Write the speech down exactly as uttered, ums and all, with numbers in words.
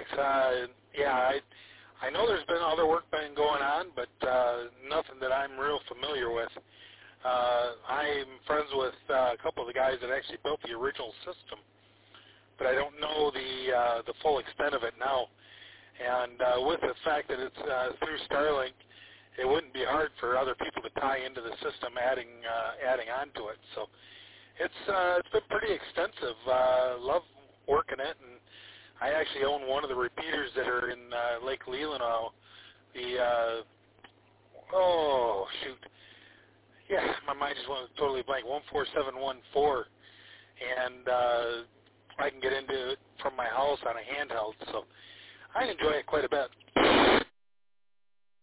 contacts. Uh, yeah, I I know there's been other work been going on, but uh, nothing that I'm real familiar with. Uh, I'm friends with uh, a couple of the guys that actually built the original system, but I don't know the uh, the full extent of it now. And uh, with the fact that it's uh, through Starlink, it wouldn't be hard for other people to tie into the system, adding uh, adding on to it. So it's uh, it's been pretty extensive. Uh, love working it, and I actually own one of the repeaters that are in uh, Lake Leelanau. The uh, oh shoot, yeah, my mind just went totally blank. One four seven one four, and uh, I can get into it from my house on a handheld. So I enjoy it quite a bit.